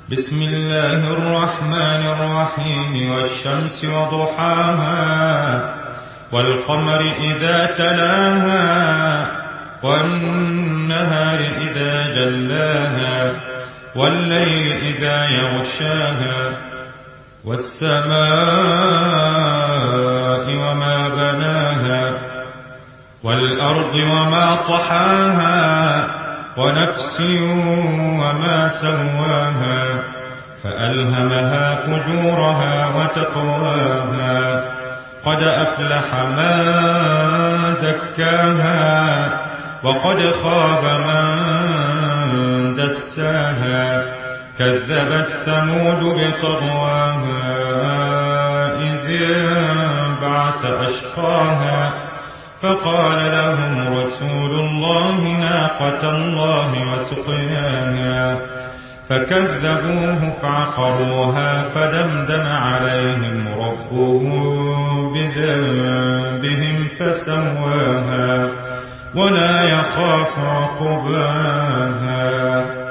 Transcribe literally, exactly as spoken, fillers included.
بسم الله الرحمن الرحيم والشمس وضحاها والقمر إذا تلاها والنهار إذا جلاها والليل إذا يغشاها والسماء وما بناها والأرض وما طحاها ونفس وما سواها فألهمها فجورها وتقواها قد أفلح من زكاها وقد خاب من دساها كذبت ثمود بطغواها إذ انبعث أشقاها فقال لهم رسول الله ناقة الله وسقياها فكذبوه فعقروها فدمدم عليهم ربهم بذنبهم فسواها ولا يخاف عقباها